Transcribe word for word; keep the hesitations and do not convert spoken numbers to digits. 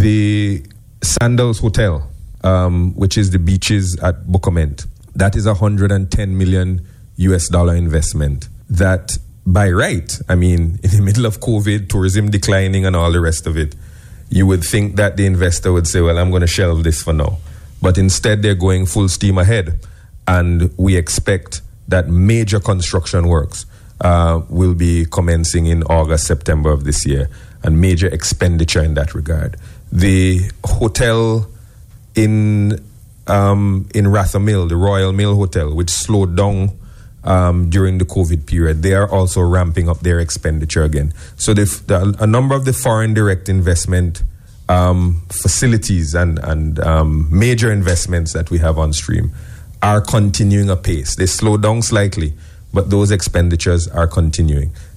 The Sandals Hotel, um, which is the beaches at Bukoment, that is a one hundred ten million U S dollar investment that by right, I mean, in the middle of COVID, tourism declining and all the rest of it, you would think that the investor would say, well, I'm going to shelve this for now. But instead, they're going full steam ahead. And we expect that major construction works uh, will be commencing in August, September of this year, and major expenditure in that regard. The hotel in um, in Rather Mill, the Royal Mill Hotel, which slowed down um, during the COVID period, they are also ramping up their expenditure again. So the, the, a number of the foreign direct investment um, facilities and, and um, major investments that we have on stream are continuing apace. They slow down slightly, but those expenditures are continuing.